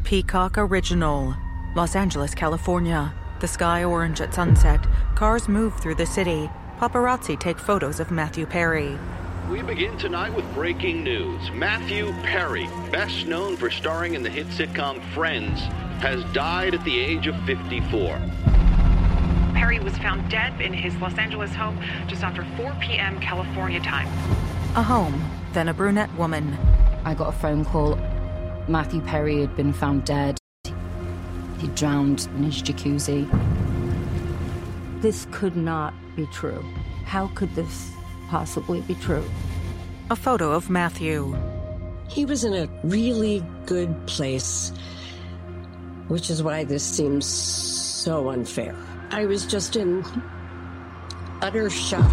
Peacock Original, Los Angeles, California. The sky orange at sunset. Cars move through the city. Paparazzi take photos of Matthew Perry. We begin tonight with breaking news. Matthew Perry, best known for starring in the hit sitcom Friends, has died at the age of 54. Perry was found dead in his Los Angeles home just after 4 p.m. California time. A home, then a brunette woman. I got a phone call. Matthew Perry had been found dead. He drowned in his jacuzzi. This could not be true. How could this possibly be true? A photo of Matthew. He was in a really good place, which is why this seems so unfair. I was just in utter shock.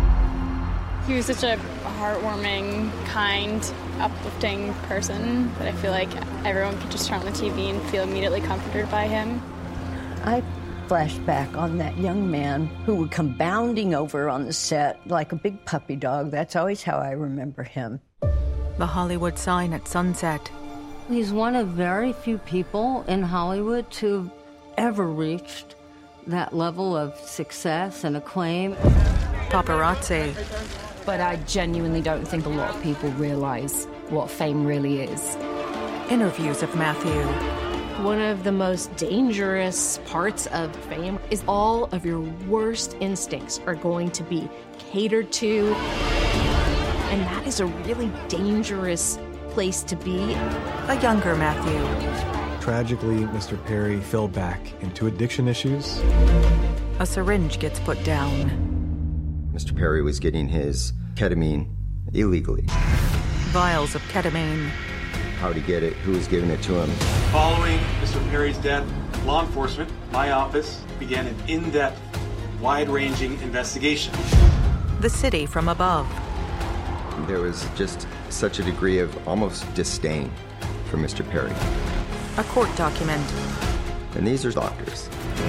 He was such a heartwarming, kind, uplifting person that I feel like everyone could just turn on the TV and feel immediately comforted by him. I flashed back on that young man who would come bounding over on the set like a big puppy dog. That's always how I remember him. The Hollywood sign at sunset. He's one of very few people in Hollywood to ever reached that level of success and acclaim. Paparazzi. But I genuinely don't think a lot of people realize what fame really is. Interviews of Matthew. One of the most dangerous parts of fame is all of your worst instincts are going to be catered to. And that is a really dangerous place to be. A younger Matthew. Tragically, Mr. Perry fell back into addiction issues. A syringe gets put down. Mr. Perry was getting his ketamine illegally. Vials of ketamine. How'd he get it? Who was giving it to him? Following Mr. Perry's death, law enforcement, my office, began an in-depth, wide-ranging investigation. The city from above. There was just such a degree of almost disdain for Mr. Perry. A court document. And these are doctors.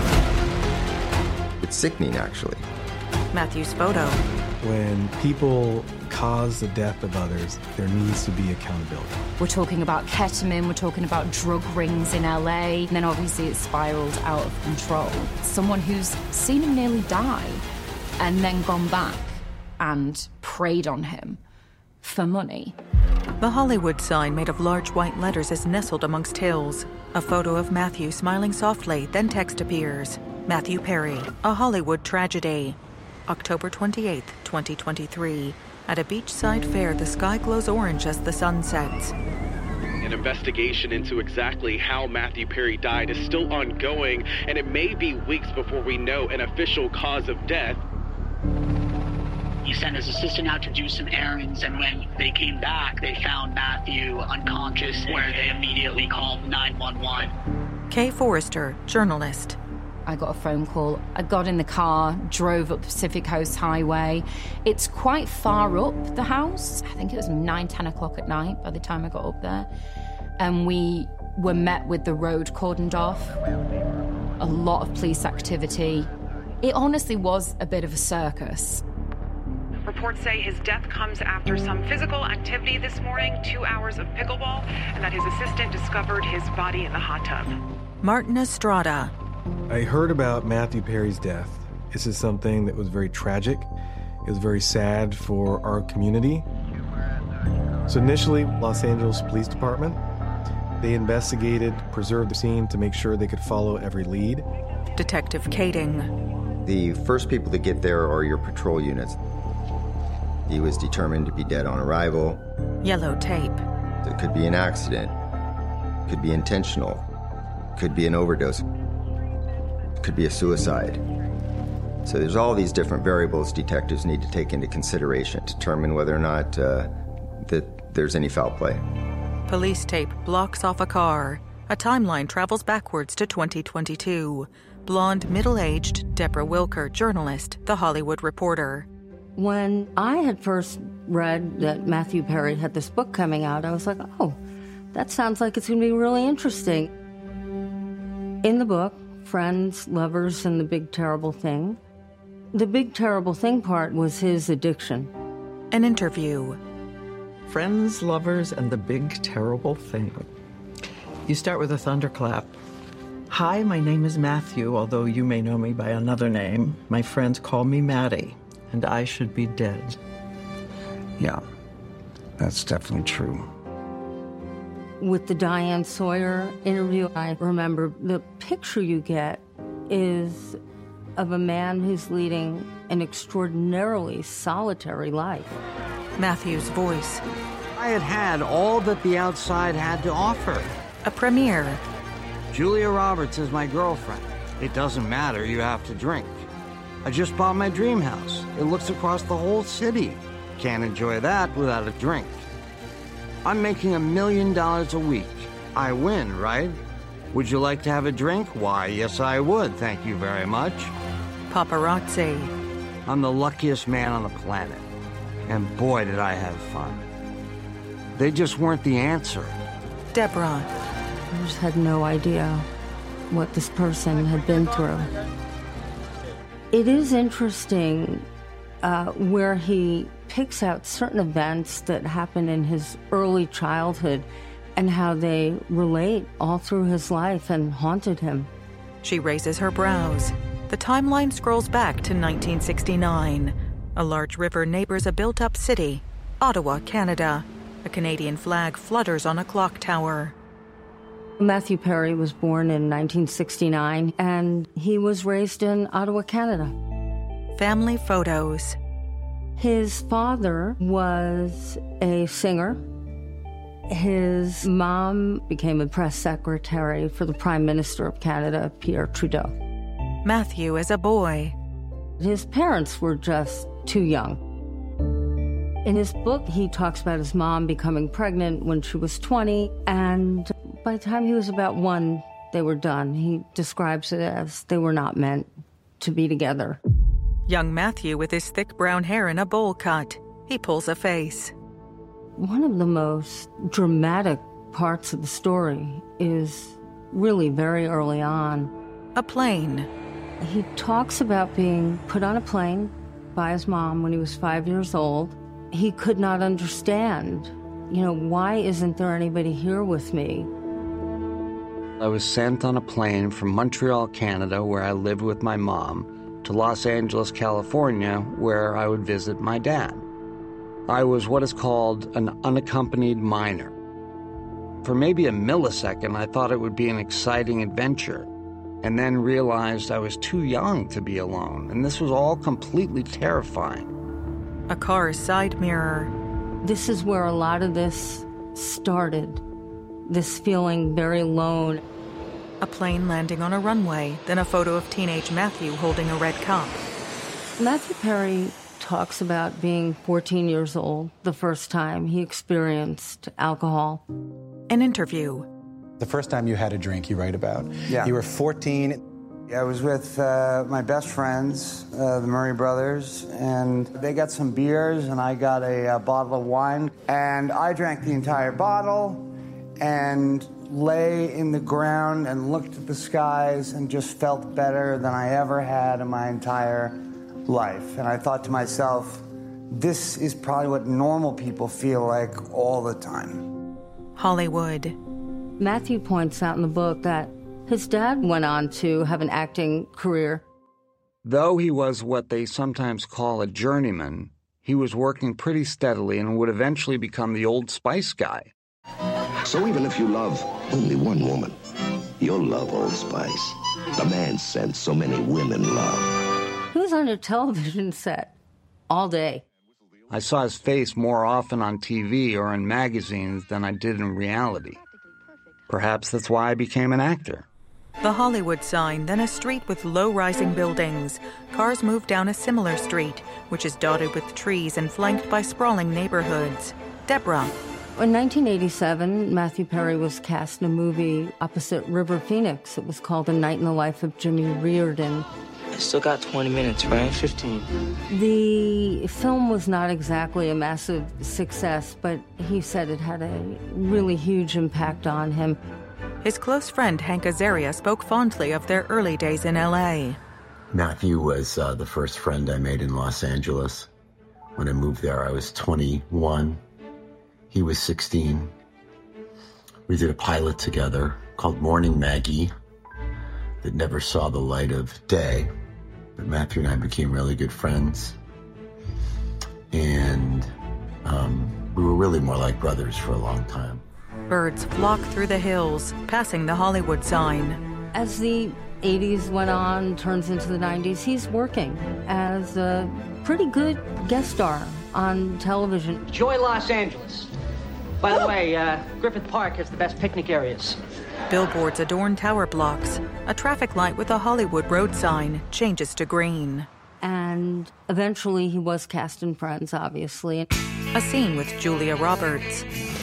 It's sickening, actually. Matthew's photo. When people cause the death of others, there needs to be accountability. We're talking about ketamine, we're talking about drug rings in LA, and then obviously it spiraled out of control. Someone who's seen him nearly die and then gone back and preyed on him for money. The Hollywood sign made of large white letters is nestled amongst hills. A photo of Matthew smiling softly, then text appears. Matthew Perry, a Hollywood tragedy. October 28th, 2023. At a beachside fair, the sky glows orange as the sun sets. An investigation into exactly how Matthew Perry died is still ongoing, and it may be weeks before we know an official cause of death. He sent his assistant out to do some errands, and when they came back, they found Matthew unconscious, where they immediately called 911. Kay Forrester, journalist. I got a phone call. I got in the car, drove up Pacific Coast Highway. It's quite far up the house. I think it was 9, 10 o'clock at night by the time I got up there. And we were met with the road cordoned off. A lot of police activity. It honestly was a bit of a circus. Reports say his death comes after some physical activity this morning, 2 hours of pickleball, and that his assistant discovered his body in the hot tub. Martin Estrada. I heard about Matthew Perry's death. This is something that was very tragic. It was very sad for our community. So initially, Los Angeles Police Department, they investigated, preserved the scene to make sure they could follow every lead. Detective Kading. The first people to get there are your patrol units. He was determined to be dead on arrival. Yellow tape. It could be an accident. Could be intentional. Could be an overdose. Could be a suicide. So there's all these different variables detectives need to take into consideration to determine whether or not that there's any foul play. Police tape blocks off a car. A timeline travels backwards to 2022. Blonde, middle-aged Deborah Wilker, journalist, The Hollywood Reporter. When I had first read that Matthew Perry had this book coming out, I was like, oh, that sounds like it's going to be really interesting. In the book, Friends, Lovers, and the Big Terrible Thing. The Big Terrible Thing part was his addiction. An interview. Friends, Lovers, and the Big Terrible Thing. You start with a thunderclap. Hi, my name is Matthew, although you may know me by another name. My friends call me Maddie, and I should be dead. Yeah, that's definitely true. With the Diane Sawyer interview, I remember the picture you get is of a man who's leading an extraordinarily solitary life. Matthew's voice. I had had all that the outside had to offer. A premiere. Julia Roberts is my girlfriend. It doesn't matter, you have to drink. I just bought my dream house. It looks across the whole city. Can't enjoy that without a drink. I'm making $1 million a week. I win, right? Would you like to have a drink? Why, yes, I would. Thank you very much. Paparazzi. I'm the luckiest man on the planet. And boy, did I have fun. They just weren't the answer. Deborah. I just had no idea what this person had been through. It is interesting where he picks out certain events that happened in his early childhood and how they relate all through his life and haunted him. She raises her brows. The timeline scrolls back to 1969. A large river neighbors a built-up city, Ottawa, Canada. A Canadian flag flutters on a clock tower. Matthew Perry was born in 1969, and he was raised in Ottawa, Canada. Family photos. His father was a singer. His mom became a press secretary for the Prime Minister of Canada, Pierre Trudeau. Matthew as a boy. His parents were just too young. In his book, he talks about his mom becoming pregnant when she was 20, and by the time he was about 1, they were done. He describes it as they were not meant to be together. Young Matthew with his thick brown hair in a bowl cut. He pulls a face. One of the most dramatic parts of the story is really very early on. A plane. He talks about being put on a plane by his mom when he was 5 years old. He could not understand, why isn't there anybody here with me? I was sent on a plane from Montreal, Canada, where I lived with my mom, to Los Angeles, California, where I would visit my dad. I was what is called an unaccompanied minor. For maybe a millisecond, I thought it would be an exciting adventure, and then realized I was too young to be alone, and this was all completely terrifying. A car's side mirror. This is where a lot of this started, this feeling very alone. A plane landing on a runway, then a photo of teenage Matthew holding a red cup. Matthew Perry talks about being 14 years old the first time he experienced alcohol. An interview. The first time you had a drink, you write about. Yeah. You were 14. I was with my best friends, the Murray brothers, and they got some beers, and I got a bottle of wine. And I drank the entire bottle and lay in the ground and looked at the skies and just felt better than I ever had in my entire life. And I thought to myself, this is probably what normal people feel like all the time. Hollywood. Matthew points out in the book that his dad went on to have an acting career. Though he was what they sometimes call a journeyman, he was working pretty steadily and would eventually become the Old Spice guy. So even if you love only one woman, you'll love Old Spice. The man scent so many women love. He was on a television set all day. I saw his face more often on TV or in magazines than I did in reality. Perhaps that's why I became an actor. The Hollywood sign, then a street with low-rising buildings. Cars move down a similar street, which is dotted with trees and flanked by sprawling neighborhoods. Deborah. In 1987, Matthew Perry was cast in a movie opposite River Phoenix. It was called A Night in the Life of Jimmy Reardon. I still got 20 minutes, right? 15. The film was not exactly a massive success, but he said it had a really huge impact on him. His close friend Hank Azaria spoke fondly of their early days in L.A. Matthew was the first friend I made in Los Angeles. When I moved there, I was 21. He was 16. We did a pilot together called Morning Maggie that never saw the light of day. But Matthew and I became really good friends. And we were really more like brothers for a long time. Birds flock through the hills, passing the Hollywood sign. As the 80s went on, turns into the 90s, he's working as a pretty good guest star on television. Enjoy Los Angeles. By the way, Griffith Park has the best picnic areas. Billboards adorn tower blocks. A traffic light with a Hollywood road sign changes to green. And eventually he was cast in Friends, obviously. A scene with Julia Roberts.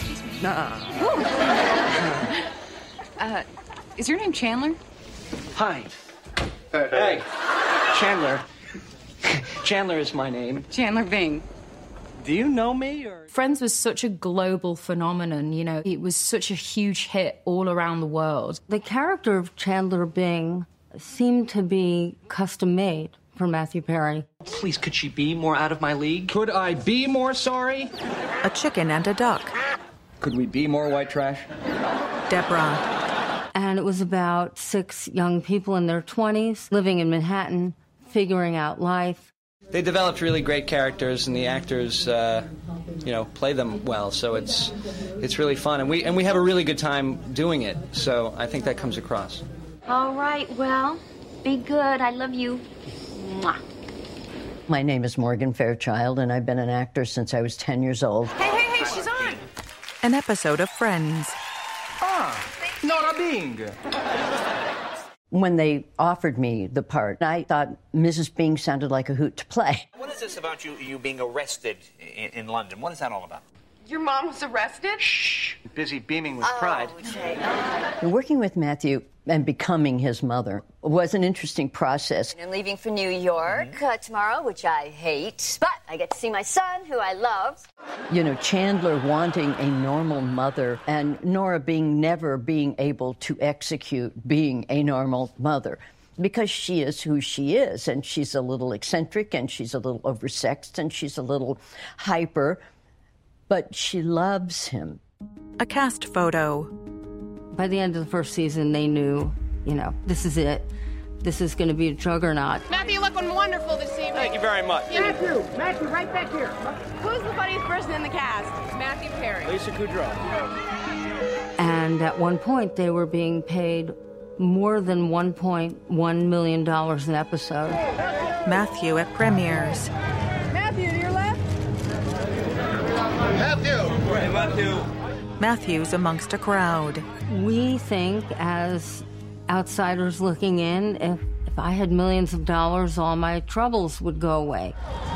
Is your name Chandler? Hi. Hey. Chandler. Chandler is my name. Chandler Bing. Do you know me, or...? Friends was such a global phenomenon, you know. It was such a huge hit all around the world. The character of Chandler Bing seemed to be custom-made for Matthew Perry. Please, could she be more out of my league? Could I be more sorry? A chicken and a duck. Could we be more white trash? Deborah. And it was about 6 young people in their 20s living in Manhattan, figuring out life. They developed really great characters, and the actors, play them well. So it's really fun, and we have a really good time doing it. So I think that comes across. All right, well, be good. I love you. Mwah. My name is Morgan Fairchild, and I've been an actor since I was 10 years old. Hey, she's on. An episode of Friends. Nora Bing. When they offered me the part, I thought Mrs. Bing sounded like a hoot to play. What is this about you being arrested in London? What is that all about? Your mom was arrested? Shh. Busy beaming with pride. Okay. Working with Matthew and becoming his mother was an interesting process. I'm leaving for New York tomorrow, which I hate, but I get to see my son, who I love. You know, Chandler wanting a normal mother and Nora Bing never being able to execute being a normal mother because she is who she is, and she's a little eccentric and she's a little oversexed and she's a little hyper, but she loves him. A cast photo. By the end of the first season, they knew, this is it. This is going to be a juggernaut. Matthew, you look wonderful this evening. Thank you very much. Matthew, right back here. Who's the funniest person in the cast? Matthew Perry. Lisa Kudrow. And at one point, they were being paid more than $1.1 million an episode. Matthew at premieres. Matthew, to your left. Matthew! Hey, Matthew. Matthew's amongst a crowd. We think, as outsiders looking in, if I had millions of dollars, all my troubles would go away.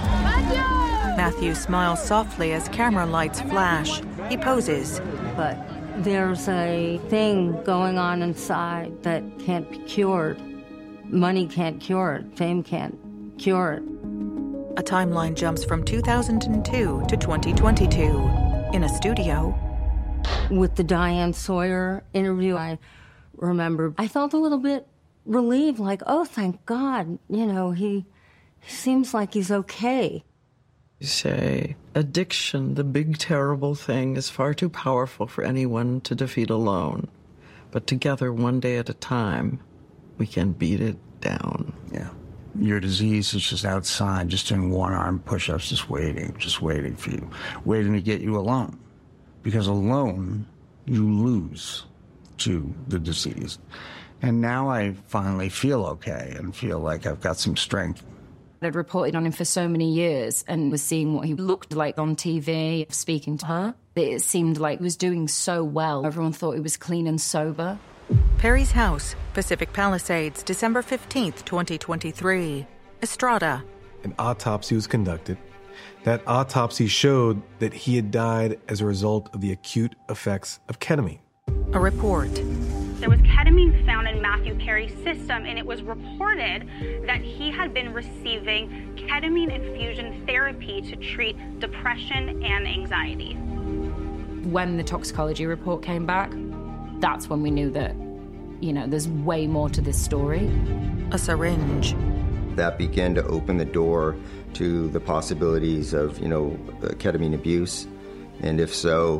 Matthew smiles softly as camera lights flash. He poses. But there's a thing going on inside that can't be cured. Money can't cure it. Fame can't cure it. A timeline jumps from 2002 to 2022. In a studio. With the Diane Sawyer interview, I remember I felt a little bit relieved, like, oh, thank God, he seems like he's okay. You say, addiction, the big terrible thing, is far too powerful for anyone to defeat alone. But together, one day at a time, we can beat it down. Yeah. Your disease is just outside, just doing one-arm push-ups, just waiting for you, waiting to get you alone. Because alone, you lose to the disease. And now I finally feel okay and feel like I've got some strength. I'd reported on him for so many years and was seeing what he looked like on TV, speaking to her. It seemed like he was doing so well. Everyone thought he was clean and sober. Perry's house, Pacific Palisades, December 15th, 2023. Estrada. An autopsy was conducted. That autopsy showed that he had died as a result of the acute effects of ketamine. A report. There was ketamine found in Matthew Perry's system, and it was reported that he had been receiving ketamine infusion therapy to treat depression and anxiety. When the toxicology report came back, that's when we knew that, there's way more to this story. A syringe. That began to open the door to the possibilities of, ketamine abuse, and if so,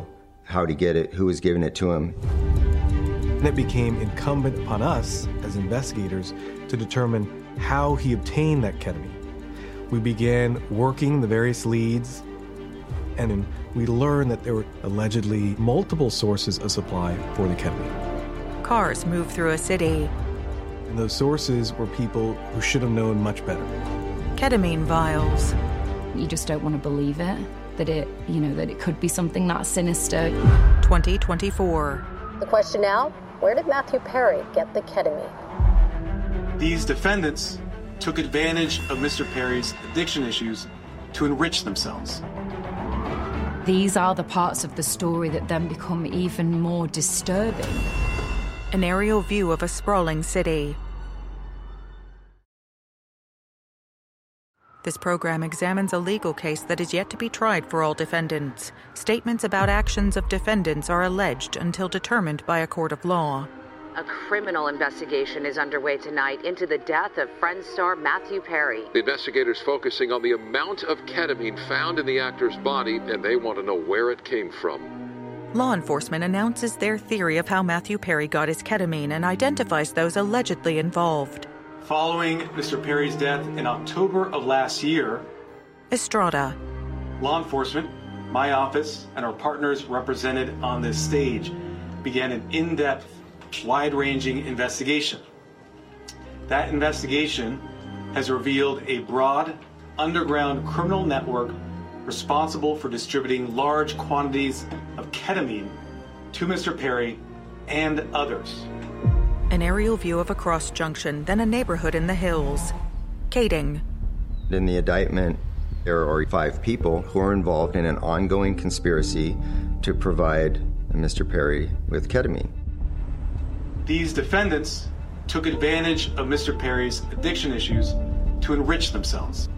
how'd he get it, who was giving it to him. And it became incumbent upon us as investigators to determine how he obtained that ketamine. We began working the various leads, and then we learned that there were allegedly multiple sources of supply for the ketamine. Cars move through a city. And those sources were people who should have known much better. Ketamine vials. You just don't want to believe it, that it could be something that sinister. 2024. The question now, where did Matthew Perry get the ketamine? These defendants took advantage of Mr. Perry's addiction issues to enrich themselves. These are the parts of the story that then become even more disturbing. An aerial view of a sprawling city. This program examines a legal case that is yet to be tried for all defendants. Statements about actions of defendants are alleged until determined by a court of law. A criminal investigation is underway tonight into the death of Friends star Matthew Perry. The investigators focusing on the amount of ketamine found in the actor's body, and they want to know where it came from. Law enforcement announces their theory of how Matthew Perry got his ketamine and identifies those allegedly involved. Following Mr. Perry's death in October of last year, Estrada. Law enforcement, my office, and our partners represented on this stage began an in-depth, wide-ranging investigation. That investigation has revealed a broad, underground criminal network responsible for distributing large quantities of ketamine to Mr. Perry and others. An aerial view of a cross junction, then a neighborhood in the hills. Kading. In the indictment, there are 5 people who are involved in an ongoing conspiracy to provide Mr. Perry with ketamine. These defendants took advantage of Mr. Perry's addiction issues to enrich themselves.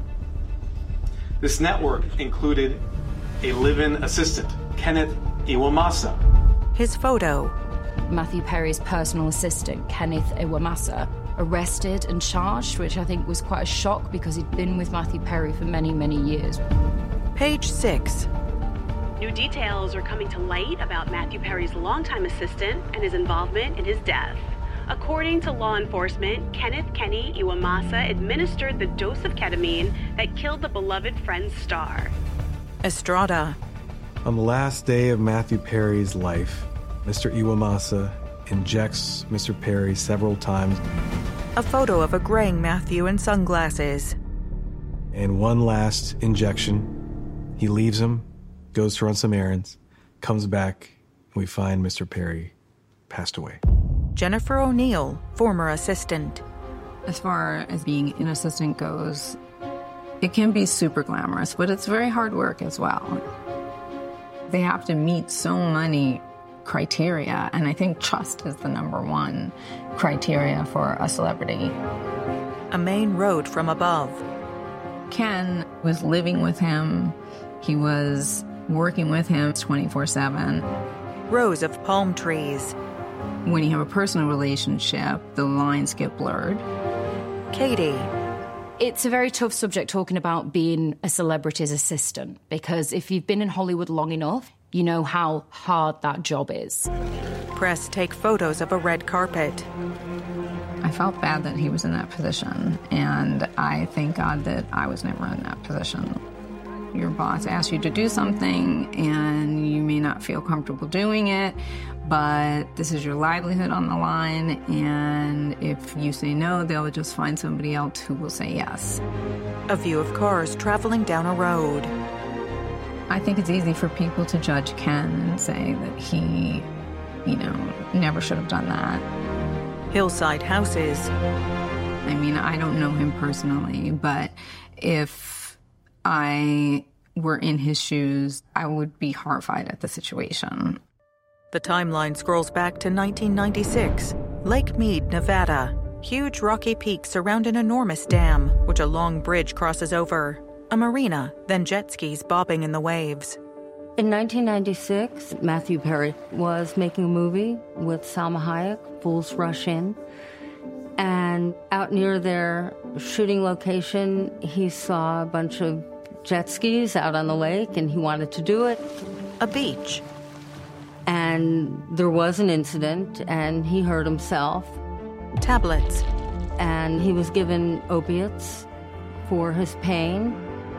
This network included a live-in assistant, Kenneth Iwamasa. His photo. Matthew Perry's personal assistant, Kenneth Iwamasa, arrested and charged, which I think was quite a shock because he'd been with Matthew Perry for many, many years. Page 6. New details are coming to light about Matthew Perry's longtime assistant and his involvement in his death. According to law enforcement, Kenneth Kenny Iwamasa administered the dose of ketamine that killed the beloved Friends star. Estrada. On the last day of Matthew Perry's life, Mr. Iwamasa injects Mr. Perry several times. A photo of a graying Matthew in sunglasses. And one last injection. He leaves him, goes to run some errands, comes back, and we find Mr. Perry passed away. Jennifer O'Neill, former assistant. As far as being an assistant goes, it can be super glamorous, but it's very hard work as well. They have to meet so many criteria, and I think trust is the number one criteria for a celebrity. A main road from above. Ken was living with him. He was working with him 24/7. Rows of palm trees. When you have a personal relationship, the lines get blurred. Katie. It's a very tough subject talking about being a celebrity's assistant, because if you've been in Hollywood long enough, you know how hard that job is. Press take photos of a red carpet. I felt bad that he was in that position, and I thank God that I was never in that position. Your boss asks you to do something, and you may not feel comfortable doing it, but this is your livelihood on the line, and if you say no, they'll just find somebody else who will say yes. A view of cars traveling down a road. I think it's easy for people to judge Ken and say that he, never should have done that. Hillside houses. I mean, I don't know him personally, but if I were in his shoes, I would be horrified at the situation. The timeline scrolls back to 1996. Lake Mead, Nevada. Huge rocky peaks surround an enormous dam, which a long bridge crosses over. A marina, then jet skis bobbing in the waves. In 1996, Matthew Perry was making a movie with Salma Hayek, Fools Rush In. And out near their shooting location, he saw a bunch of jet skis out on the lake, and he wanted to do it. A beach. And there was an incident, and he hurt himself. Tablets. And he was given opiates for his pain,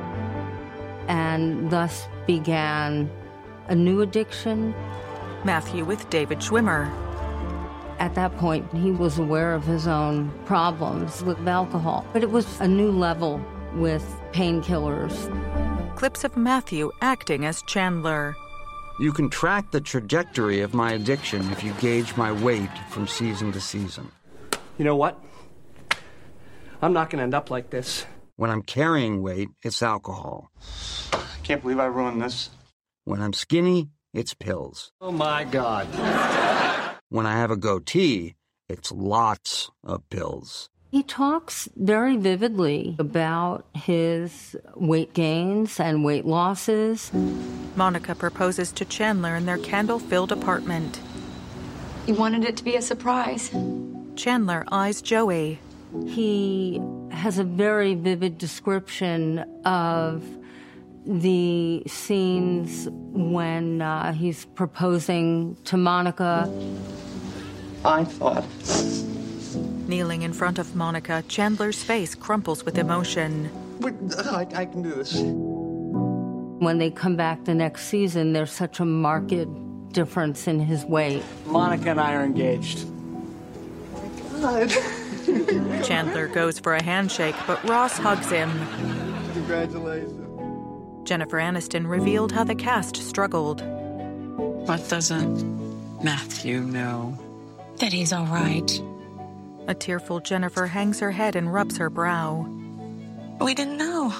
and thus began a new addiction. Matthew with David Schwimmer. At that point, he was aware of his own problems with alcohol, but it was a new level with painkillers. Clips of Matthew acting as Chandler. You can track the trajectory of my addiction if you gauge my weight from season to season. You know what? I'm not going to end up like this. When I'm carrying weight, it's alcohol. Can't believe I ruined this. When I'm skinny, it's pills. Oh, my God. When I have a goatee, it's lots of pills. He talks very vividly about his weight gains and weight losses. Monica proposes to Chandler in their candle-filled apartment. He wanted it to be a surprise. Chandler eyes Joey. He has a very vivid description of the scenes when he's proposing to Monica. I thought. Kneeling in front of Monica, Chandler's face crumples with emotion. I can do this. When they come back the next season, there's such a marked difference in his weight. Monica and I are engaged. God. Chandler goes for a handshake, but Ross hugs him. Congratulations. Jennifer Aniston revealed how the cast struggled. What doesn't Matthew know? That he's all right. A tearful Jennifer hangs her head and rubs her brow. We didn't know.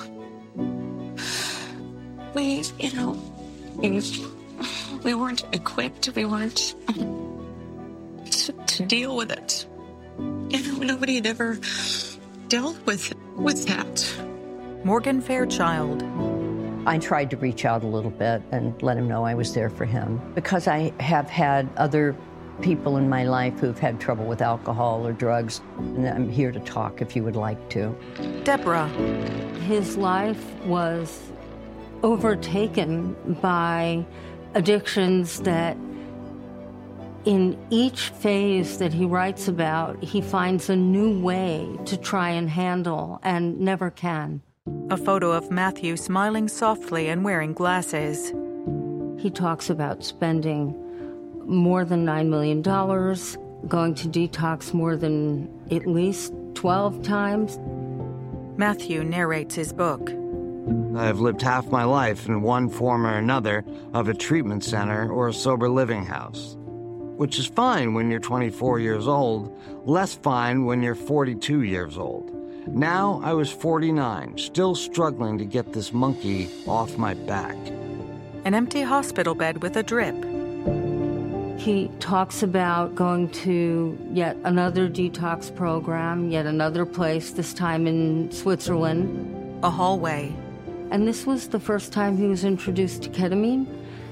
We weren't equipped. We weren't to deal with it. Nobody had ever dealt with that. Morgan Fairchild. I tried to reach out a little bit and let him know I was there for him, because I have had other people in my life who've had trouble with alcohol or drugs, and I'm here to talk if you would like to. Deborah. His life was overtaken by addictions that in each phase that he writes about, he finds a new way to try and handle and never can. A photo of Matthew smiling softly and wearing glasses. He talks about spending more than $9 million, going to detox more than at least 12 times. Matthew narrates his book. I've lived half my life in one form or another of a treatment center or a sober living house, which is fine when you're 24 years old, less fine when you're 42 years old. Now I was 49, still struggling to get this monkey off my back. An empty hospital bed with a drip. He talks about going to yet another detox program, yet another place, this time in Switzerland. A hallway. And this was the first time he was introduced to ketamine.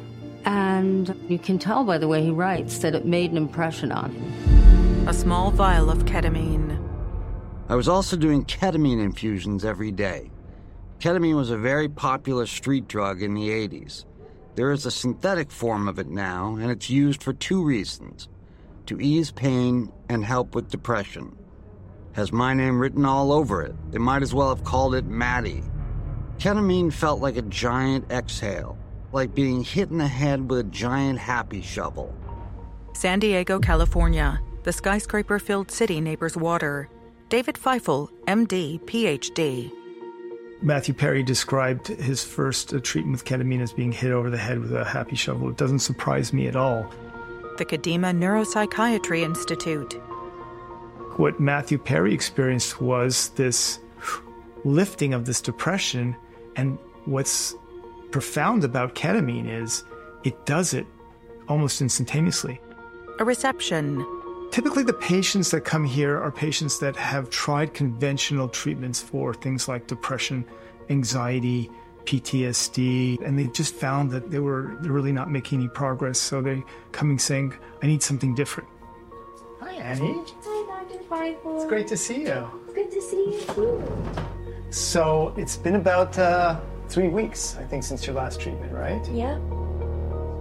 And you can tell by the way he writes that it made an impression on him. A small vial of ketamine. I was also doing ketamine infusions every day. Ketamine was a very popular street drug in the 80s. There is a synthetic form of it now, and it's used for two reasons: to ease pain and help with depression. Has my name written all over it. They might as well have called it Maddie. Ketamine felt like a giant exhale, like being hit in the head with a giant happy shovel. San Diego, California. The skyscraper-filled city neighbors water. David Feifel, MD, PhD. Matthew Perry described his first treatment with ketamine as being hit over the head with a happy shovel. It doesn't surprise me at all. The Kadima Neuropsychiatry Institute. What Matthew Perry experienced was this lifting of this depression, and what's profound about ketamine is it does it almost instantaneously. A reception. Typically, the patients that come here are patients that have tried conventional treatments for things like depression, anxiety, PTSD, and they just found that they're really not making any progress. So they're coming saying, I need something different. Hi, Annie. Hi, Dr. Feifel. It's great to see you. Good to see you, too. So it's been about 3 weeks, I think, since your last treatment, right? Yep. Yeah. Yep. So it's been about 3 weeks, I think, since your last treatment, right? Yep. 3 weeks. 3 weeks. So it's been about 3 weeks, I think, since your last treatment, right? Yep.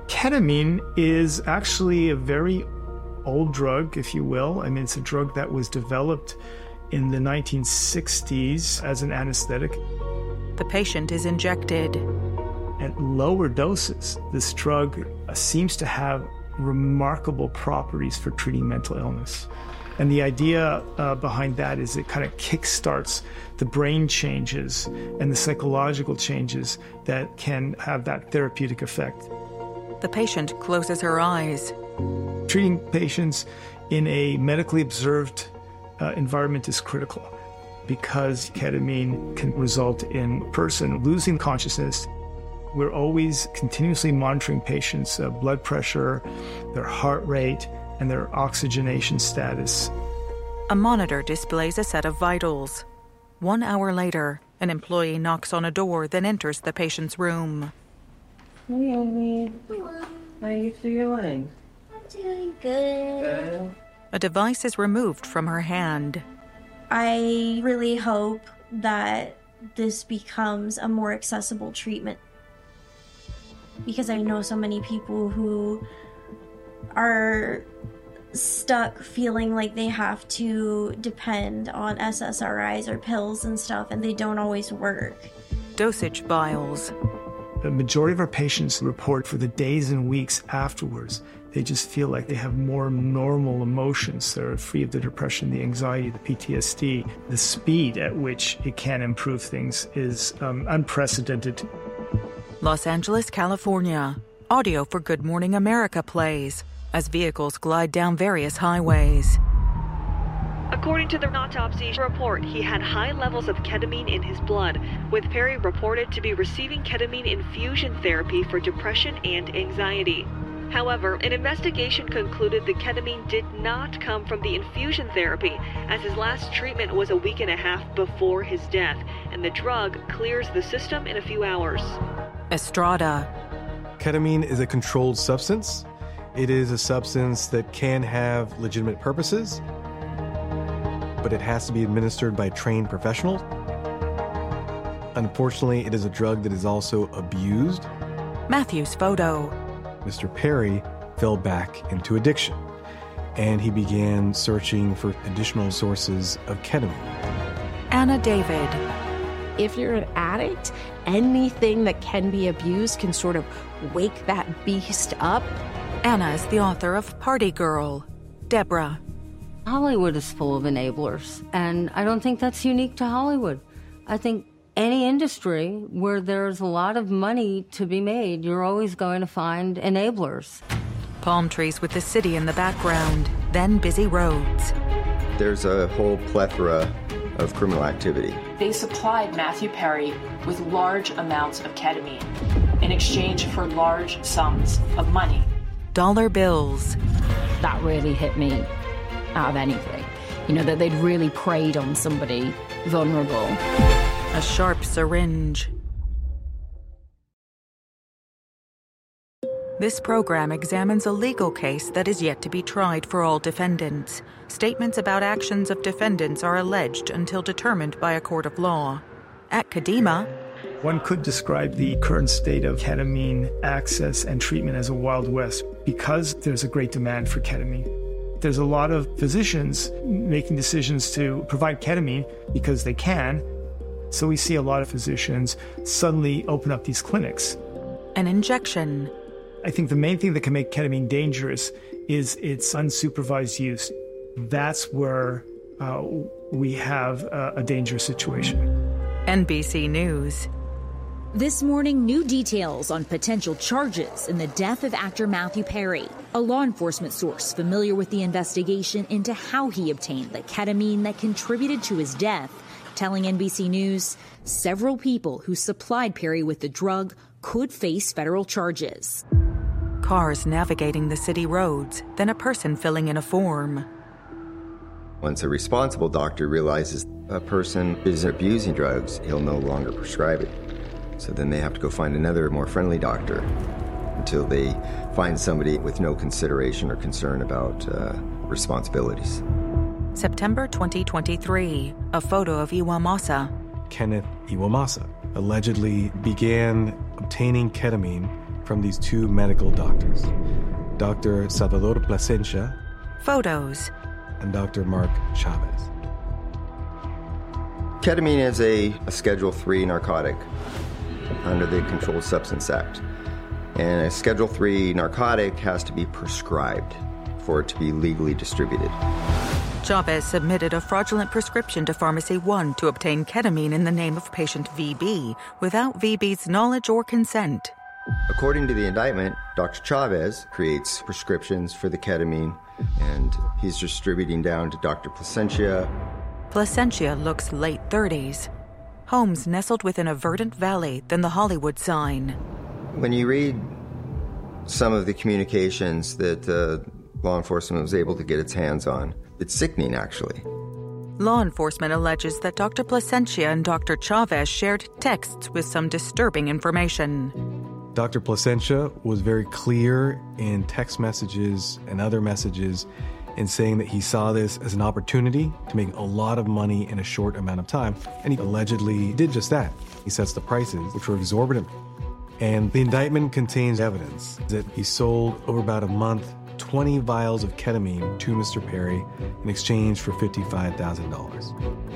Ketamine is actually a very old drug, if you will. I mean, it's a drug that was developed in the 1960s as an anesthetic. The patient is injected. At lower doses, this drug seems to have remarkable properties for treating mental illness. And the idea behind that is it kind of kickstarts the brain changes and the psychological changes that can have that therapeutic effect. The patient closes her eyes. Treating patients in a medically observed environment is critical because ketamine can result in a person losing consciousness. We're always continuously monitoring patients' blood pressure, their heart rate, and their oxygenation status. A monitor displays a set of vitals. 1 hour later, an employee knocks on a door, then enters the patient's room. Hey, Amy. How are you doing? I'm doing good. A device is removed from her hand. I really hope that this becomes a more accessible treatment, because I know so many people who are stuck feeling like they have to depend on SSRIs or pills and stuff, and they don't always work. Dosage vials. The majority of our patients report for the days and weeks afterwards, they just feel like they have more normal emotions. They're free of the depression, the anxiety, the PTSD. The speed at which it can improve things is unprecedented. Los Angeles, California. Audio for Good Morning America plays as vehicles glide down various highways. According to the autopsy report, he had high levels of ketamine in his blood, with Perry reported to be receiving ketamine infusion therapy for depression and anxiety. However, an investigation concluded the ketamine did not come from the infusion therapy, as his last treatment was a week and a half before his death, and the drug clears the system in a few hours. Estrada. Ketamine is a controlled substance. It is a substance that can have legitimate purposes, but it has to be administered by trained professionals. Unfortunately, it is a drug that is also abused. Matthew's photo. Mr. Perry fell back into addiction, and he began searching for additional sources of ketamine. Anna David. If you're an addict, anything that can be abused can sort of wake that beast up. Anna is the author of Party Girl. Deborah. Hollywood is full of enablers, and I don't think that's unique to Hollywood. I think any industry where there's a lot of money to be made, you're always going to find enablers. Palm trees with the city in the background, then busy roads. There's a whole plethora of criminal activity. They supplied Matthew Perry with large amounts of ketamine in exchange for large sums of money. Dollar bills. That really hit me out of anything. You know, that they'd really preyed on somebody vulnerable. A sharp syringe. This program examines a legal case that is yet to be tried for all defendants. Statements about actions of defendants are alleged until determined by a court of law. At Kadima, one could describe the current state of ketamine access and treatment as a Wild West because there's a great demand for ketamine. There's a lot of physicians making decisions to provide ketamine because they can. So we see a lot of physicians suddenly open up these clinics. An injection. I think the main thing that can make ketamine dangerous is its unsupervised use. That's where we have a dangerous situation. NBC News. This morning, new details on potential charges in the death of actor Matthew Perry. A law enforcement source familiar with the investigation into how he obtained the ketamine that contributed to his death, telling NBC News several people who supplied Perry with the drug could face federal charges. Cars navigating the city roads, then a person filling in a form. Once a responsible doctor realizes a person is abusing drugs, he'll no longer prescribe it. So then they have to go find another, more friendly doctor until they find somebody with no consideration or concern about responsibilities. September 2023, a photo of Iwamasa. Kenneth Iwamasa allegedly began obtaining ketamine from these two medical doctors, Dr. Salvador Plasencia. Photos. And Dr. Mark Chavez. Ketamine is a Schedule III narcotic under the Controlled Substance Act. And a Schedule III narcotic has to be prescribed for it to be legally distributed. Chavez submitted a fraudulent prescription to Pharmacy One to obtain ketamine in the name of patient VB without VB's knowledge or consent. According to the indictment, Dr. Chavez creates prescriptions for the ketamine, and he's distributing down to Dr. Plasencia. Plasencia looks late 30s. Homes nestled within a verdant valley than the Hollywood sign. When you read some of the communications that law enforcement was able to get its hands on, it's sickening, actually. Law enforcement alleges that Dr. Plasencia and Dr. Chavez shared texts with some disturbing information. Dr. Plasencia was very clear in text messages and other messages in saying that he saw this as an opportunity to make a lot of money in a short amount of time. And he allegedly did just that. He sets the prices, which were exorbitant. And the indictment contains evidence that he sold over about a month 20 vials of ketamine to Mr. Perry in exchange for $55,000.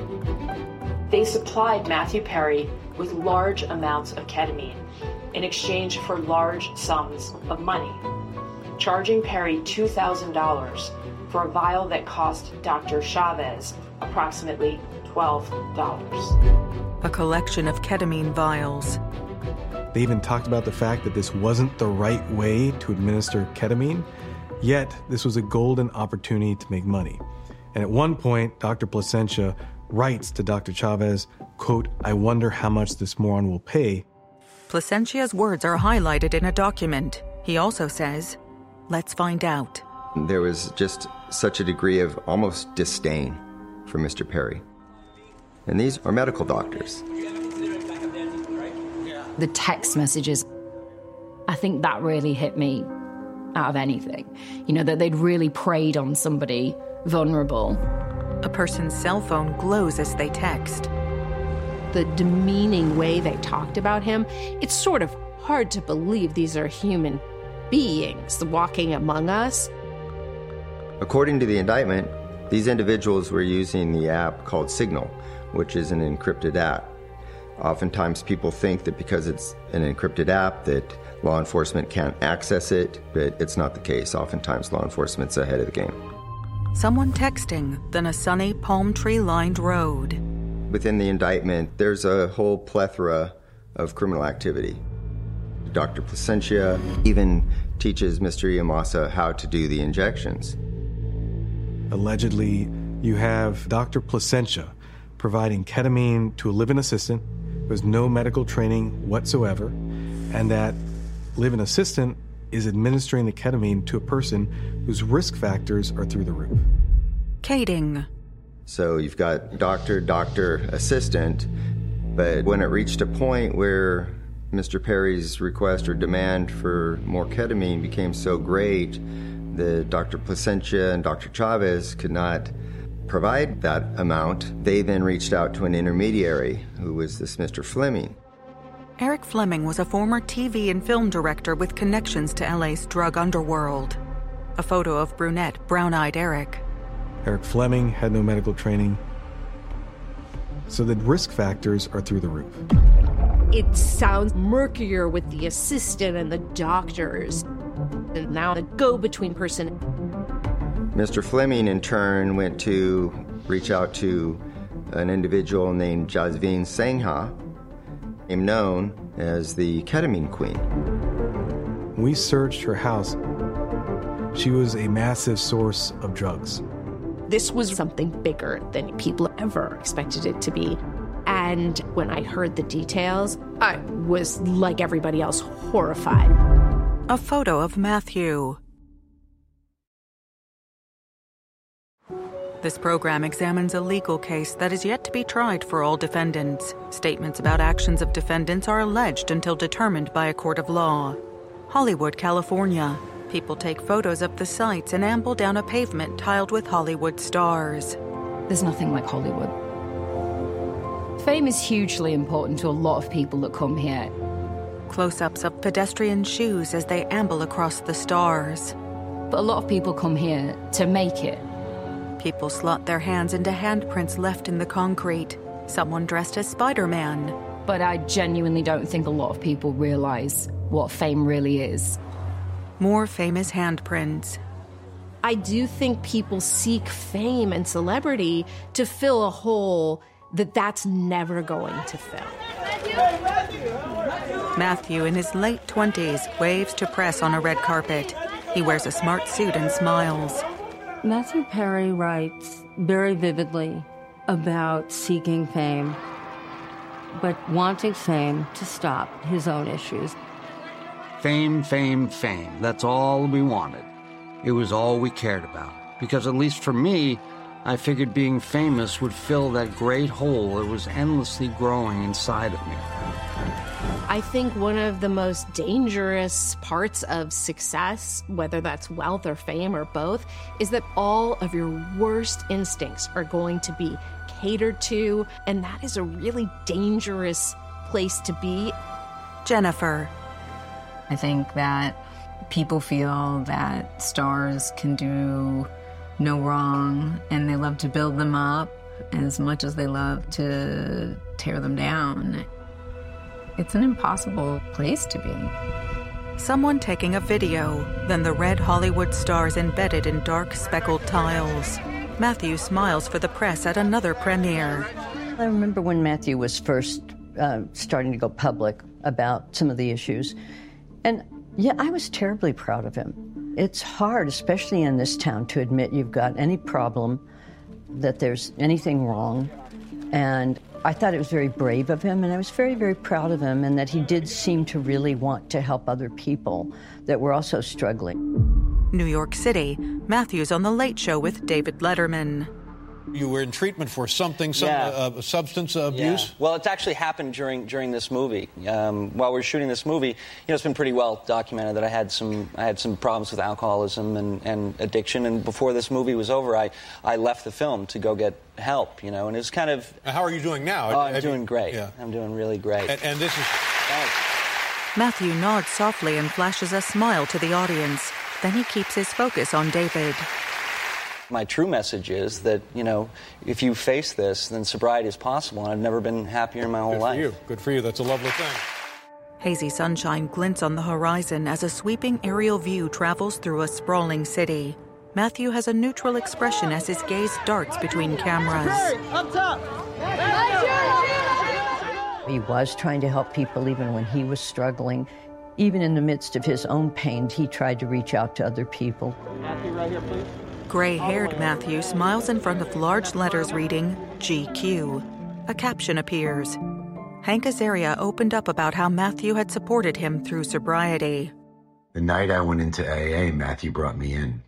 They supplied Matthew Perry with large amounts of ketamine in exchange for large sums of money, charging Perry $2,000 for a vial that cost Dr. Chavez approximately $12. A collection of ketamine vials. They even talked about the fact that this wasn't the right way to administer ketamine, yet this was a golden opportunity to make money. And at one point, Dr. Plasencia writes to Dr. Chavez, quote, "I wonder how much this moron will pay." Plasencia's words are highlighted in a document. He also says, "Let's find out." There was just such a degree of almost disdain for Mr. Perry. And these are medical doctors. The text messages, I think that really hit me out of anything. You know, that they'd really preyed on somebody vulnerable. A person's cell phone glows as they text. The demeaning way they talked about him, it's sort of hard to believe these are human beings walking among us. According to the indictment, these individuals were using the app called Signal, which is an encrypted app. Oftentimes people think that because it's an encrypted app that law enforcement can't access it, but it's not the case. Oftentimes law enforcement's ahead of the game. Someone texting, then a sunny palm tree-lined road. Within the indictment, there's a whole plethora of criminal activity. Dr. Plasencia even teaches Mr. Iwamasa how to do the injections. Allegedly, you have Dr. Plasencia providing ketamine to a live-in assistant who has no medical training whatsoever, and that live-in assistant is administering the ketamine to a person whose risk factors are through the roof. Kading. So you've got doctor, assistant, but when it reached a point where Mr. Perry's request or demand for more ketamine became so great that Dr. Plasencia and Dr. Chavez could not provide that amount, they then reached out to an intermediary, who was this Mr. Fleming. Eric Fleming was a former TV and film director with connections to LA's drug underworld. A photo of brunette, brown-eyed Eric. Eric Fleming had no medical training, so the risk factors are through the roof. It sounds murkier with the assistant and the doctors, and now the go-between person. Mr. Fleming, in turn, went to reach out to an individual named Jasveen Sangha, known as the Ketamine Queen. We searched her house. She was a massive source of drugs. This was something bigger than people ever expected it to be. And when I heard the details, I was, like everybody else, horrified. A photo of Matthew. This program examines a legal case that is yet to be tried for all defendants. Statements about actions of defendants are alleged until determined by a court of law. Hollywood, California. People take photos of the sites and amble down a pavement tiled with Hollywood stars. There's nothing like Hollywood. Fame is hugely important to a lot of people that come here. Close-ups of pedestrian shoes as they amble across the stars. But a lot of people come here to make it. People slot their hands into handprints left in the concrete. Someone dressed as Spider-Man. But I genuinely don't think a lot of people realize what fame really is. More famous handprints. I do think people seek fame and celebrity to fill a hole that's never going to fill. Matthew, in his late 20s, waves to press on a red carpet. He wears a smart suit and smiles. Matthew Perry writes very vividly about seeking fame, but wanting fame to stop his own issues. Fame, fame, fame. That's all we wanted. It was all we cared about. Because at least for me, I figured being famous would fill that great hole that was endlessly growing inside of me. I think one of the most dangerous parts of success, whether that's wealth or fame or both, is that all of your worst instincts are going to be catered to, and that is a really dangerous place to be. Jennifer. I think that people feel that stars can do no wrong, and they love to build them up as much as they love to tear them down. It's an impossible place to be. Someone taking a video, then the red Hollywood stars embedded in dark speckled tiles. Matthew smiles for the press at another premiere. I remember when Matthew was first starting to go public about some of the issues. And yeah, I was terribly proud of him. It's hard, especially in this town, to admit you've got any problem, that there's anything wrong. And I thought it was very brave of him, and I was very, very proud of him, and that he did seem to really want to help other people that were also struggling. New York City, Matthew's on The Late Show with David Letterman. You were in treatment for something, substance abuse? Yeah. Well, it's actually happened during this movie. While we were shooting this movie, it's been pretty well documented that I had some problems with alcoholism and addiction. And before this movie was over, I left the film to go get help. And it was kind of. How are you doing now? Oh, I'm doing great. Yeah. I'm doing really great. And this is. Thanks. Matthew nods softly and flashes a smile to the audience. Then he keeps his focus on David. My true message is that, if you face this, then sobriety is possible, and I've never been happier in my whole life. Good for you. That's a lovely thing. Hazy sunshine glints on the horizon as a sweeping aerial view travels through a sprawling city. Matthew has a neutral expression as his gaze darts between cameras. Up top! He was trying to help people even when he was struggling. Even in the midst of his own pain, he tried to reach out to other people. Matthew, right here, please. Gray-haired Matthew smiles in front of large letters reading GQ. A caption appears. Hank Azaria opened up about how Matthew had supported him through sobriety. The night I went into AA, Matthew brought me in.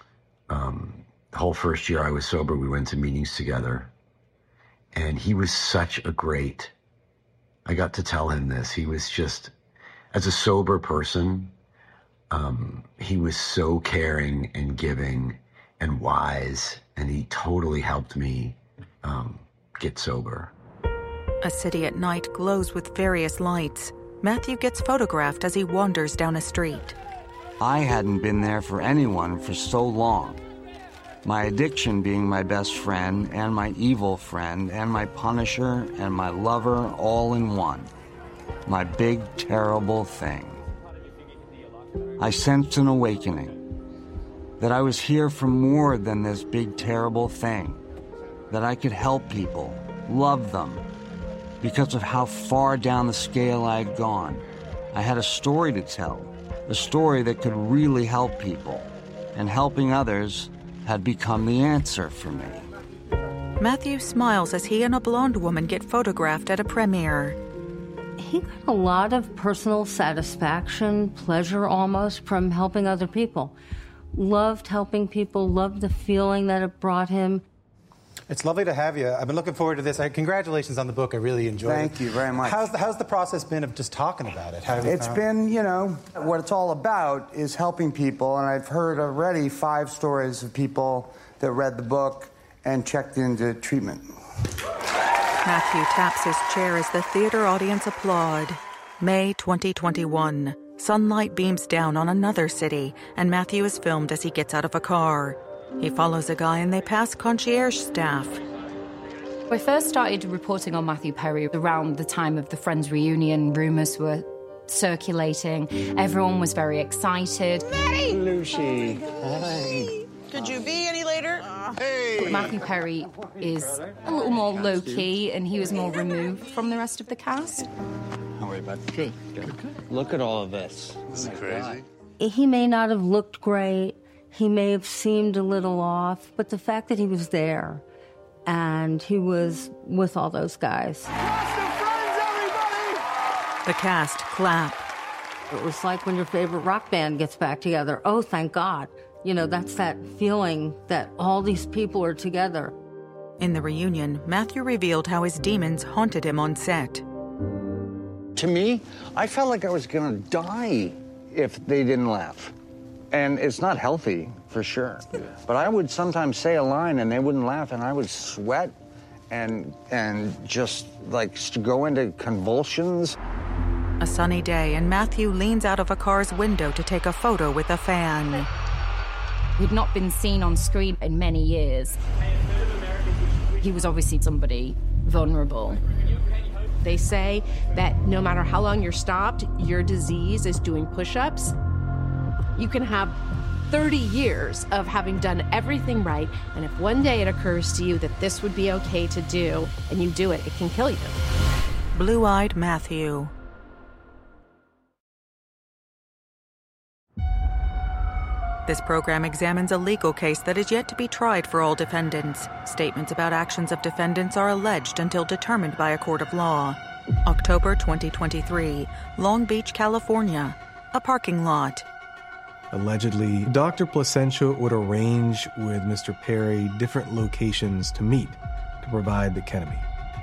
The whole first year I was sober, we went to meetings together. And he was such a great, I got to tell him this, he was just, as a sober person, he was so caring and giving and wise, and he totally helped me get sober. A city at night glows with various lights. Matthew gets photographed as he wanders down a street. I hadn't been there for anyone for so long. My addiction being my best friend, and my evil friend, and my punisher, and my lover all in one. My big, terrible thing. I sensed an awakening. That I was here for more than this big, terrible thing. That I could help people, love them, because of how far down the scale I had gone. I had a story to tell, a story that could really help people, and helping others had become the answer for me. Matthew smiles as he and a blonde woman get photographed at a premiere. He got a lot of personal satisfaction, pleasure almost, from helping other people. Loved helping people, loved the feeling that it brought him. It's lovely to have you. I've been looking forward to this. Congratulations on the book. I really enjoyed it. Thank you very much. How's the process been of just talking about it? It's been, what it's all about is helping people, and I've heard already 5 stories of people that read the book and checked into treatment. Matthew taps his chair as the theater audience applaud. May 2021. Sunlight beams down on another city, and Matthew is filmed as he gets out of a car. He follows a guy and they pass concierge staff. I first started reporting on Matthew Perry around the time of the Friends reunion. Rumours were circulating. Everyone was very excited. Maddie! Lucy. Hi. Could you be any later? But Matthew Perry is a little more low-key, and he was more removed from the rest of the cast. How are you, bud? Good. Look at all of this. This is crazy. He may not have looked great. He may have seemed a little off, but the fact that he was there and he was with all those guys. The cast clap. It was like when your favorite rock band gets back together. Oh, thank God. You know, that's that feeling that all these people are together. In the reunion, Matthew revealed how his demons haunted him on set. To me, I felt like I was going to die if they didn't laugh. And it's not healthy, for sure. Yeah. But I would sometimes say a line and they wouldn't laugh, and I would sweat and just like go into convulsions. A sunny day, and Matthew leans out of a car's window to take a photo with a fan. He'd not been seen on screen in many years. He was obviously somebody vulnerable. They say that no matter how long you're stopped, your disease is doing push-ups. You can have 30 years of having done everything right, and if one day it occurs to you that this would be okay to do, and you do it, it can kill you. Blue-eyed Matthew. This program examines a legal case that is yet to be tried for all defendants. Statements about actions of defendants are alleged until determined by a court of law. October 2023, Long Beach, California. A parking lot. Allegedly, Dr. Placentia would arrange with Mr. Perry different locations to meet to provide the ketamine.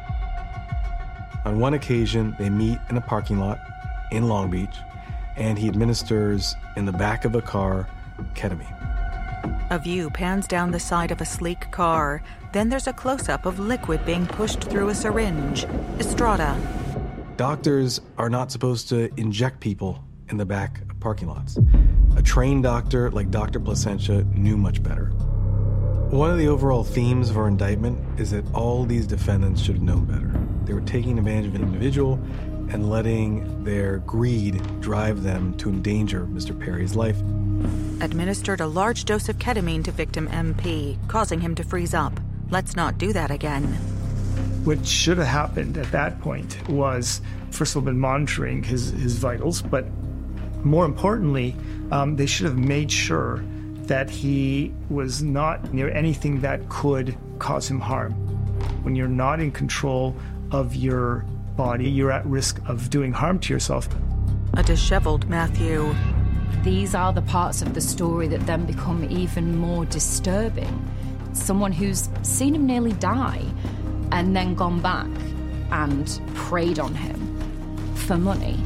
On one occasion, they meet in a parking lot in Long Beach, and he administers in the back of a car ketamine. A view pans down the side of a sleek car. Then there's a close-up of liquid being pushed through a syringe. Estrada. Doctors are not supposed to inject people in the back of parking lots. A trained doctor like Dr. Placentia knew much better. One of the overall themes of our indictment is that all these defendants should have known better. They were taking advantage of an individual and letting their greed drive them to endanger Mr. Perry's life. Administered a large dose of ketamine to victim MP, causing him to freeze up. Let's not do that again. What should have happened at that point was, first of all, been monitoring his vitals, but more importantly, they should have made sure that he was not near anything that could cause him harm. When you're not in control of your body, you're at risk of doing harm to yourself. A disheveled Matthew. These are the parts of the story that then become even more disturbing. Someone who's seen him nearly die and then gone back and preyed on him for money.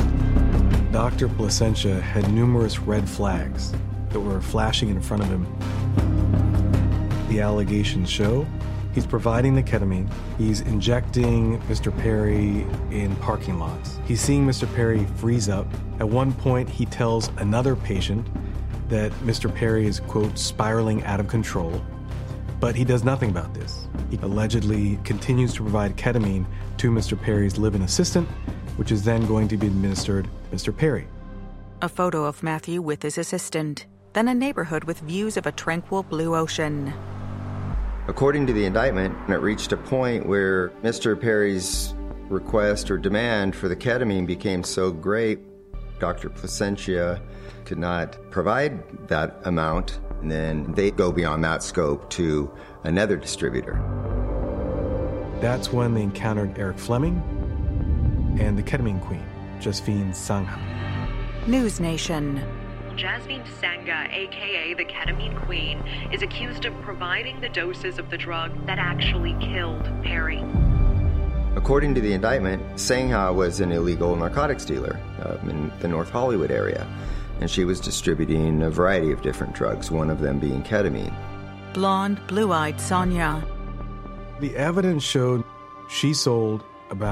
Dr. Placentia had numerous red flags that were flashing in front of him. The allegations show he's providing the ketamine, he's injecting Mr. Perry in parking lots. He's seeing Mr. Perry freeze up. At one point, he tells another patient that Mr. Perry is, quote, spiraling out of control. But he does nothing about this. He allegedly continues to provide ketamine to Mr. Perry's live-in assistant, which is then going to be administered to Mr. Perry. A photo of Matthew with his assistant. Then a neighborhood with views of a tranquil blue ocean. According to the indictment, it reached a point where Mr. Perry's request or demand for the ketamine became so great, Dr. Placentia could not provide that amount, and then they go beyond that scope to another distributor. That's when they encountered Eric Fleming and the ketamine queen, Jasmine Sangha. News Nation. Jasmine Sangha, a.k.a. the Ketamine Queen, is accused of providing the doses of the drug that actually killed Perry. According to the indictment, Sangha was an illegal narcotics dealer in the North Hollywood area, and she was distributing a variety of different drugs, one of them being ketamine. Blonde, blue-eyed Sonia. The evidence showed she sold about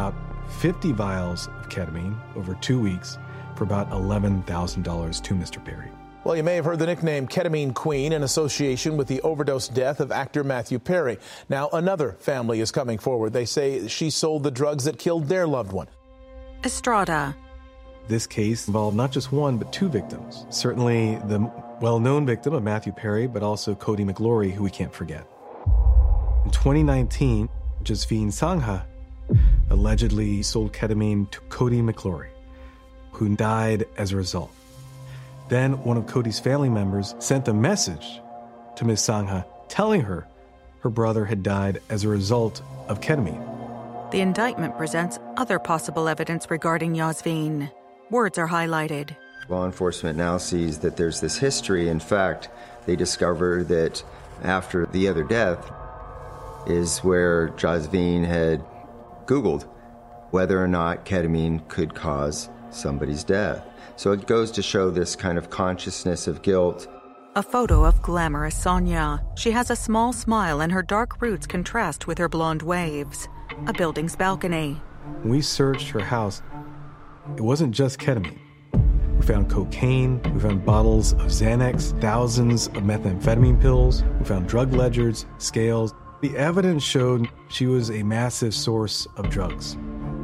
50 vials of ketamine over 2 weeks for about $11,000 to Mr. Perry. Well, you may have heard the nickname Ketamine Queen in association with the overdose death of actor Matthew Perry. Now, another family is coming forward. They say she sold the drugs that killed their loved one. Estrada. This case involved not just one, but two victims. Certainly the well-known victim of Matthew Perry, but also Cody McGlory, who we can't forget. In 2019, Josephine Sangha allegedly sold ketamine to Cody McGlory, who died as a result. Then one of Cody's family members sent a message to Ms. Sangha telling her her brother had died as a result of ketamine. The indictment presents other possible evidence regarding Yasveen. Words are highlighted. Law enforcement now sees that there's this history. In fact, they discover that after the other death is where Yasveen had Googled whether or not ketamine could cause somebody's death. So it goes to show this kind of consciousness of guilt. A photo of glamorous Sonia. She has a small smile and her dark roots contrast with her blonde waves. A building's balcony. When we searched her house, it wasn't just ketamine. We found cocaine, we found bottles of Xanax, thousands of methamphetamine pills, we found drug ledgers, scales. The evidence showed she was a massive source of drugs.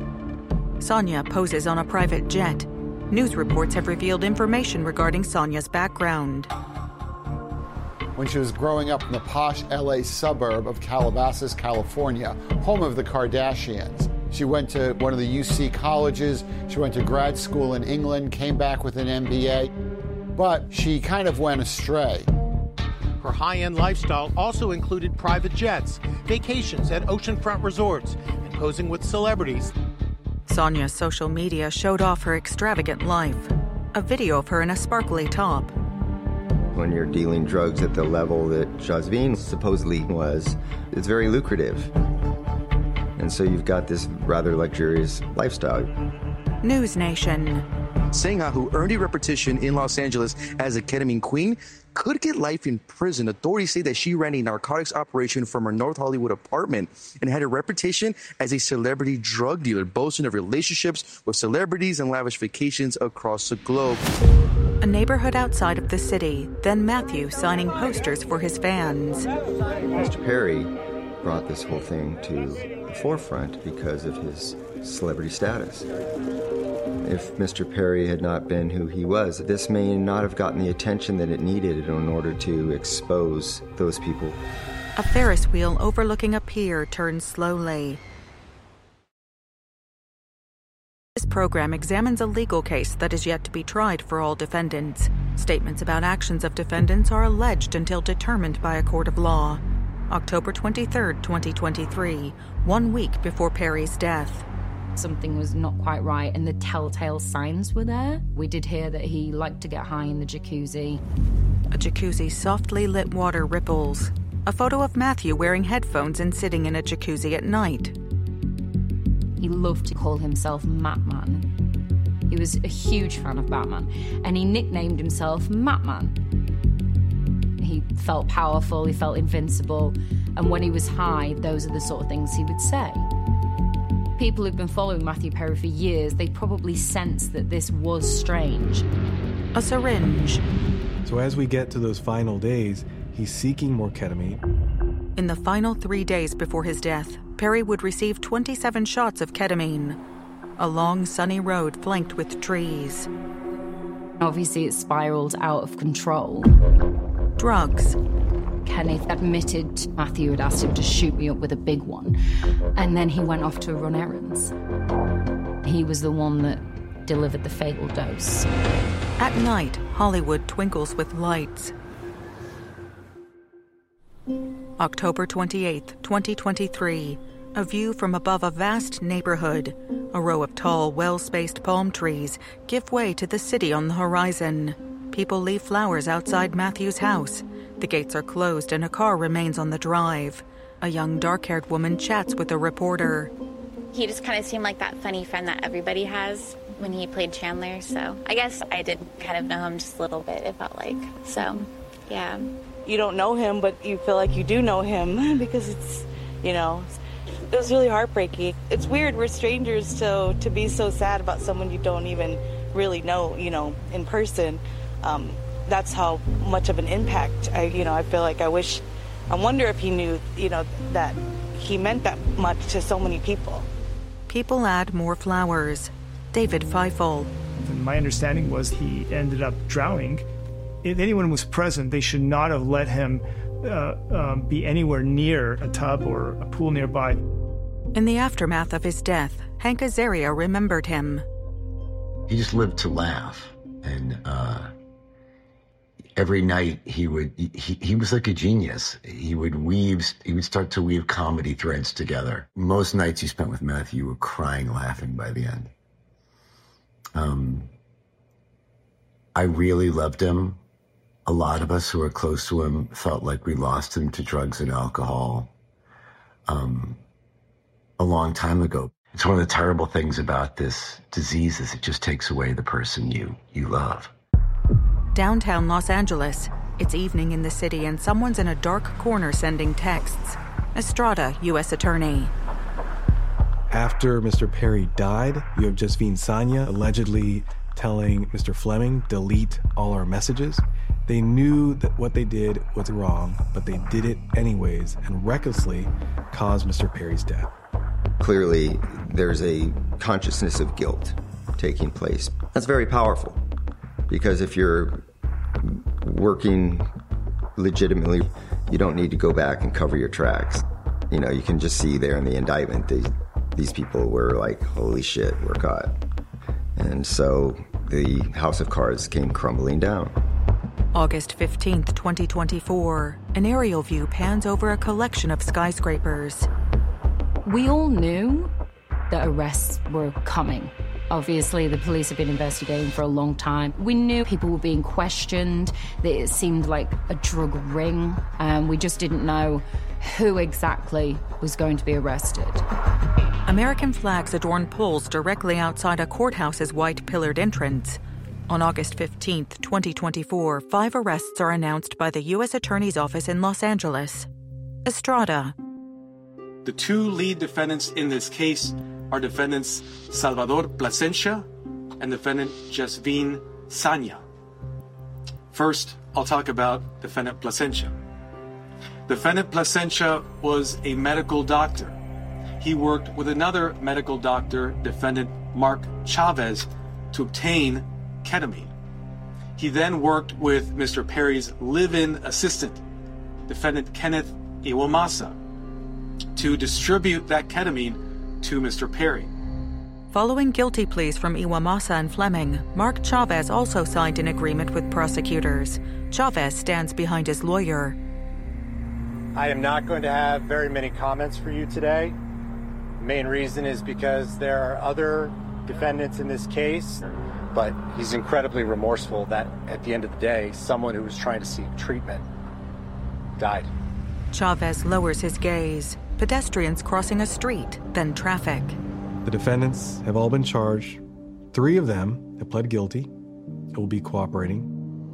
Sonia poses on a private jet. News reports have revealed information regarding Sonia's background. When she was growing up in the posh LA suburb of Calabasas, California, home of the Kardashians. She went to one of the UC colleges, she went to grad school in England, came back with an MBA, but she kind of went astray. Her high-end lifestyle also included private jets, vacations at oceanfront resorts, and posing with celebrities. Sonia's social media showed off her extravagant life. A video of her in a sparkly top. When you're dealing drugs at the level that Yasveen supposedly was, it's very lucrative. And so you've got this rather luxurious lifestyle. News Nation. Sangha, who earned a reputation in Los Angeles as a ketamine queen, could get life in prison. Authorities say that she ran a narcotics operation from her North Hollywood apartment and had a reputation as a celebrity drug dealer, boasting of relationships with celebrities and lavish vacations across the globe. A neighborhood outside of the city, then Matthew signing posters for his fans. Mr. Perry brought this whole thing to the forefront because of his celebrity status. If Mr. Perry had not been who he was, this may not have gotten the attention that it needed in order to expose those people. A Ferris wheel overlooking a pier turns slowly. This program examines a legal case that is yet to be tried for all defendants. Statements about actions of defendants are alleged until determined by a court of law. October 23, 2023, 1 week before Perry's death. Something was not quite right, and the telltale signs were there. We did hear that he liked to get high in the jacuzzi. A jacuzzi's softly lit water ripples. A photo of Matthew wearing headphones and sitting in a jacuzzi at night. He loved to call himself Matman. He was a huge fan of Batman, and he nicknamed himself Matman. He felt powerful, he felt invincible, and when he was high, those are the sort of things he would say. People who've been following Matthew Perry for years, they probably sensed that this was strange. A syringe. So as we get to those final days, he's seeking more ketamine. In the final 3 days before his death, Perry would receive 27 shots of ketamine. A long, sunny road flanked with trees. Obviously, it spiraled out of control. Drugs. Kenneth admitted Matthew had asked him to shoot me up with a big one, and then he went off to run errands. He was the one that delivered the fatal dose. At night, Hollywood twinkles with lights. October 28, 2023. A view from above a vast neighborhood. A row of tall, well-spaced palm trees give way to the city on the horizon. People leave flowers outside Matthew's house. The gates are closed and a car remains on the drive. A young, dark-haired woman chats with a reporter. He just kind of seemed like that funny friend that everybody has when he played Chandler, so I guess I did kind of know him just a little bit, it felt like. So, yeah. You don't know him, but you feel like you do know him because it's, you know, It was really heartbreaking. It's weird, we're strangers, so to be so sad about someone you don't even really know, in person, that's how much of an impact. I feel like I wonder if he knew, that he meant that much to so many people. People add more flowers. David Feifel. My understanding was he ended up drowning. If anyone was present, they should not have let him be anywhere near a tub or a pool nearby. In the aftermath of his death, Hank Azaria remembered him. He just lived to laugh, and every night he was like a genius. He would start to weave comedy threads together. Most nights you spent with Matthew were crying, laughing by the end. I really loved him. A lot of us who were close to him felt like we lost him to drugs and alcohol a long time ago. It's one of the terrible things about this disease is it just takes away the person you love. Downtown Los Angeles. It's evening in the city and someone's in a dark corner sending texts. Estrada, U.S. Attorney. After Mr. Perry died, you have Josephine Sanya allegedly telling Mr. Fleming, delete all our messages. They knew that what they did was wrong, but they did it anyways and recklessly caused Mr. Perry's death. Clearly, there's a consciousness of guilt taking place. That's very powerful, because if you're working legitimately, you don't need to go back and cover your tracks. You can just see there in the indictment, these people were like, holy shit, we're caught. And so the house of cards came crumbling down. August 15th, 2024. An aerial view pans over a collection of skyscrapers. We all knew that arrests were coming. Obviously, the police have been investigating for a long time. We knew people were being questioned, that it seemed like a drug ring, and we just didn't know who exactly was going to be arrested. American flags adorn poles directly outside a courthouse's white pillared entrance. On August 15th, 2024, 5 arrests are announced by the U.S. Attorney's Office in Los Angeles. Estrada. The 2 lead defendants in this case are defendants Salvador Plasencia and defendant Josephine Sanya. First, I'll talk about defendant Plasencia. Defendant Plasencia was a medical doctor. He worked with another medical doctor, defendant Mark Chavez, to obtain ketamine. He then worked with Mr. Perry's live-in assistant, defendant Kenneth Iwamasa, to distribute that ketamine to Mr. Perry. Following guilty pleas from Iwamasa and Fleming, Mark Chavez also signed an agreement with prosecutors. Chavez stands behind his lawyer. I am not going to have very many comments for you today. The main reason is because there are other defendants in this case, but he's incredibly remorseful that at the end of the day, someone who was trying to seek treatment died. Chavez lowers his gaze. Pedestrians crossing a street, then traffic. The defendants have all been charged. 3 of them have pled guilty and will be cooperating.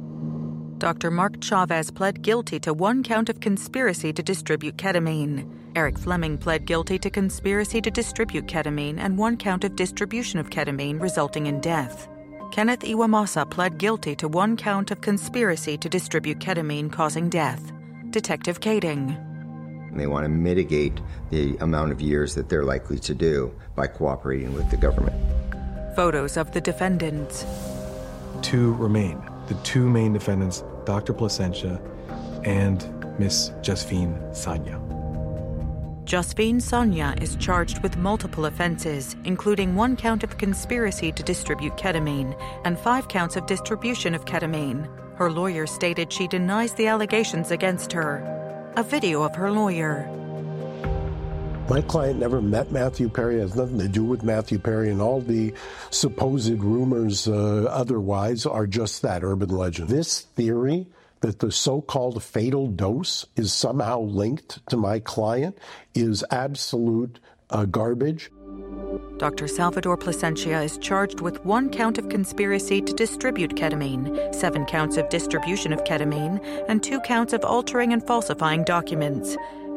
Dr. Mark Chavez pled guilty to 1 count of conspiracy to distribute ketamine. Eric Fleming pled guilty to conspiracy to distribute ketamine and 1 count of distribution of ketamine resulting in death. Kenneth Iwamasa pled guilty to 1 count of conspiracy to distribute ketamine causing death. Detective Kading. They want to mitigate the amount of years that they're likely to do by cooperating with the government. Photos of the defendants. 2 remain. The 2 main defendants, Dr. Plasencia and Miss Josephine Sanya. Josephine Sanya is charged with multiple offenses, including 1 count of conspiracy to distribute ketamine and 5 counts of distribution of ketamine. Her lawyer stated she denies the allegations against her. A video of her lawyer. My client never met Matthew Perry, has nothing to do with Matthew Perry, and all the supposed rumors otherwise are just that, urban legend. This theory that the so-called fatal dose is somehow linked to my client is absolute garbage. Dr. Salvador Plasencia is charged with 1 count of conspiracy to distribute ketamine, 7 counts of distribution of ketamine, and 2 counts of altering and falsifying documents.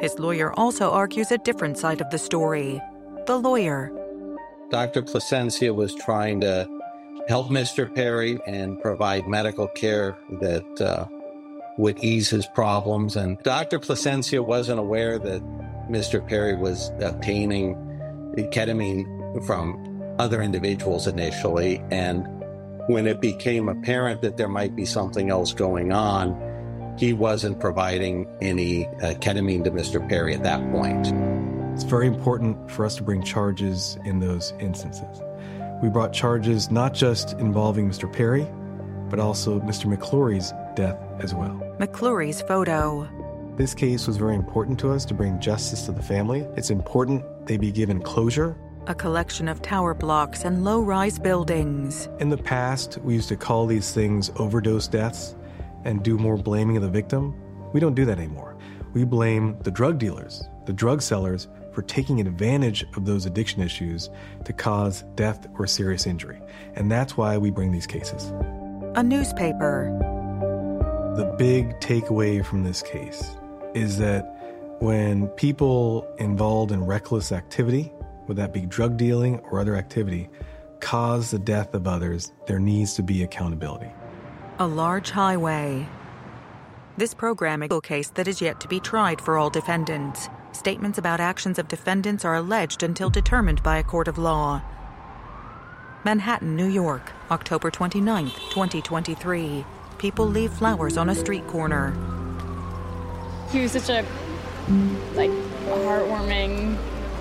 His lawyer also argues a different side of the story. The lawyer. Dr. Plasencia was trying to help Mr. Perry and provide medical care that would ease his problems. And Dr. Plasencia wasn't aware that Mr. Perry was obtaining ketamine from other individuals initially. And when it became apparent that there might be something else going on, he wasn't providing any ketamine to Mr. Perry at that point. It's very important for us to bring charges in those instances. We brought charges not just involving Mr. Perry, but also Mr. McClory's death as well. McClory's photo. This case was very important to us to bring justice to the family. It's important they be given closure. A collection of tower blocks and low-rise buildings. In the past, we used to call these things overdose deaths and do more blaming of the victim. We don't do that anymore. We blame the drug dealers, the drug sellers, for taking advantage of those addiction issues to cause death or serious injury. And that's why we bring these cases. A newspaper. The big takeaway from this case is that when people involved in reckless activity, whether that be drug dealing or other activity, cause the death of others, there needs to be accountability. A large highway. This program is a case that is yet to be tried for all defendants. Statements about actions of defendants are alleged until determined by a court of law. Manhattan, New York, October 29th, 2023. People leave flowers on a street corner. He was such a, heartwarming,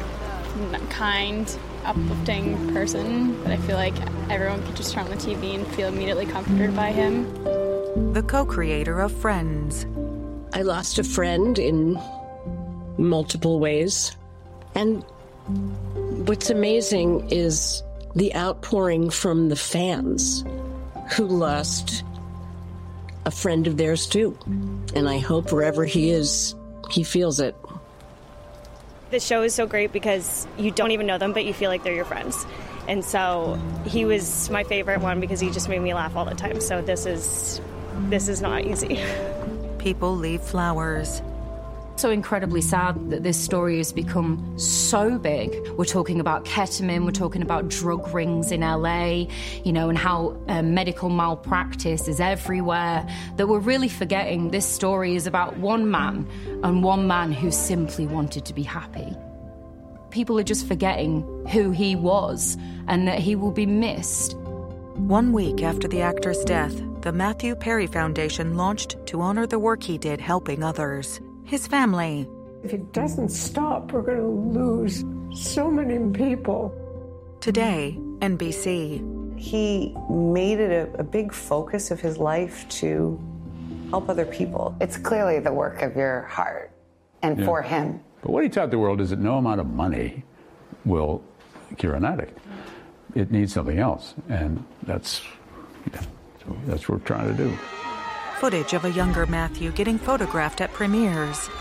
kind, uplifting person that I feel like everyone could just turn on the TV and feel immediately comforted by him. The co-creator of Friends. I lost a friend in multiple ways. And what's amazing is the outpouring from the fans who lost a friend of theirs too. And I hope wherever he is, he feels it. The show is so great because you don't even know them, but you feel like they're your friends. And so he was my favorite one because he just made me laugh all the time. So this is not easy. People leave flowers. So incredibly sad that this story has become so big. We're talking about ketamine, we're talking about drug rings in LA, and how medical malpractice is everywhere, that we're really forgetting this story is about one man, and one man who simply wanted to be happy. People are just forgetting who he was and that he will be missed. 1 week after the actor's death, the Matthew Perry Foundation launched to honor the work he did helping others. His family. If it doesn't stop, we're going to lose so many people. Today, NBC. He made it a big focus of his life to help other people. It's clearly the work of your heart and for him. But what he taught the world is that no amount of money will cure an addict. It needs something else, and that's what we're trying to do. Footage of a younger Matthew getting photographed at premieres.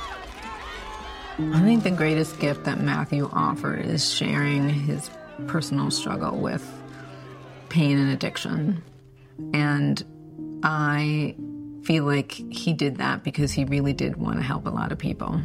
I think the greatest gift that Matthew offered is sharing his personal struggle with pain and addiction. And I feel like he did that because he really did want to help a lot of people.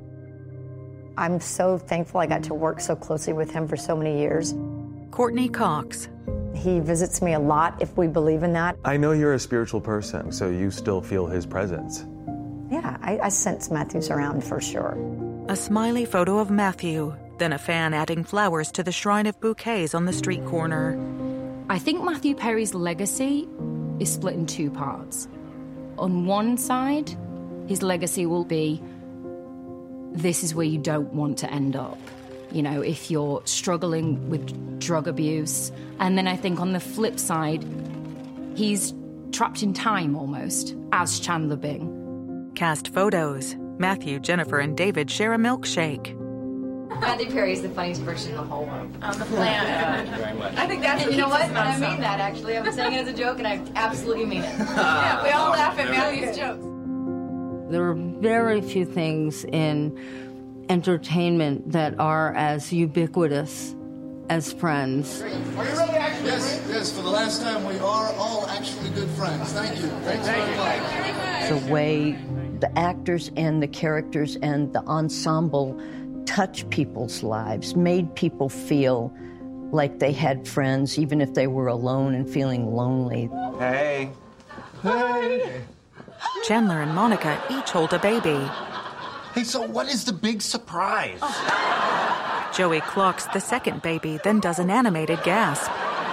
I'm so thankful I got to work so closely with him for so many years. Courtney Cox. He visits me a lot, if we believe in that. I know you're a spiritual person, so you still feel his presence. Yeah, I sense Matthew's around for sure. A smiley photo of Matthew, then a fan adding flowers to the shrine of bouquets on the street corner. I think Matthew Perry's legacy is split in two parts. On one side, his legacy will be, this is where you don't want to end up. If you're struggling with drug abuse. And then I think on the flip side, he's trapped in time almost, as Chandler Bing. Cast photos. Matthew, Jennifer, and David share a milkshake. Matthew Perry is the funniest person in the whole world. On the planet. Very much. I think that's you know what? And I mean that, actually. I'm saying it as a joke, and I absolutely mean it. Yeah, we all laugh at Matthew's jokes. There are very few things in entertainment that are as ubiquitous as Friends. Are you ready, actually? Yes, for the last time, we are all actually good friends. Thank you. Thanks very much. The way the actors and the characters and the ensemble touch people's lives, made people feel like they had friends, even if they were alone and feeling lonely. Hey. Hey. Chandler and Monica each hold a baby. Hey, so what is the big surprise? Joey clocks the second baby, then does an animated gasp.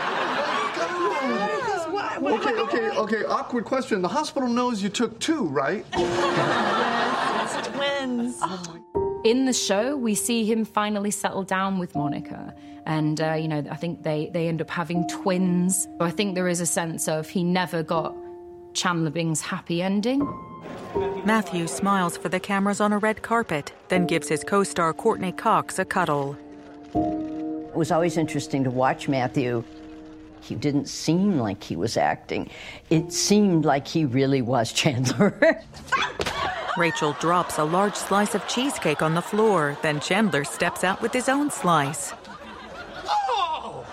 Okay, awkward question. The hospital knows you took 2, right? Yes, it's twins. In the show, we see him finally settle down with Monica. And, I think they end up having twins. I think there is a sense of he never got Chandler Bing's happy ending. Matthew smiles for the cameras on a red carpet, then gives his co-star Courtney Cox a cuddle. It was always interesting to watch Matthew. He didn't seem like he was acting. It seemed like he really was Chandler. Rachel drops a large slice of cheesecake on the floor, then Chandler steps out with his own slice. Oh!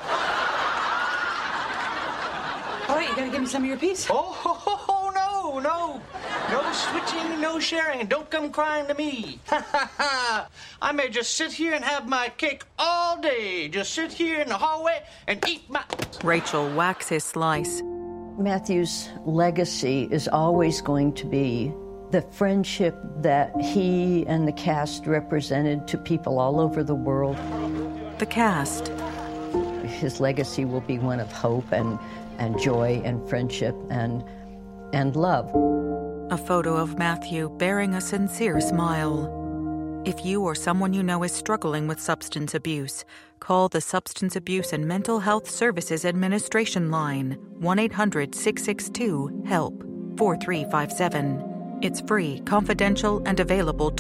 All right, you gotta give me some of your piece. No. No switching, no sharing. Don't come crying to me. I may just sit here and have my cake all day. Just sit here in the hallway and eat my... Rachel whacks his slice. Matthew's legacy is always going to be the friendship that he and the cast represented to people all over the world. The cast. His legacy will be one of hope and joy and friendship and love. A photo of Matthew bearing a sincere smile. If you or someone you know is struggling with substance abuse, call the Substance Abuse and Mental Health Services Administration line, 1-800-662-HELP, 4357. It's free, confidential, and available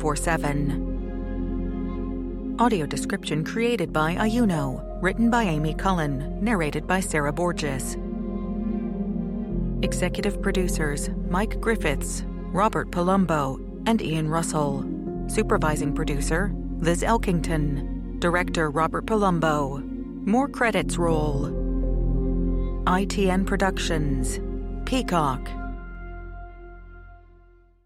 24/7. Audio description created by Ayuno, written by Amy Cullen, narrated by Sarah Borges. Executive producers Mike Griffiths, Robert Palumbo, and Ian Russell. Supervising producer Liz Elkington. Director Robert Palumbo. More credits roll. ITN Productions. Peacock.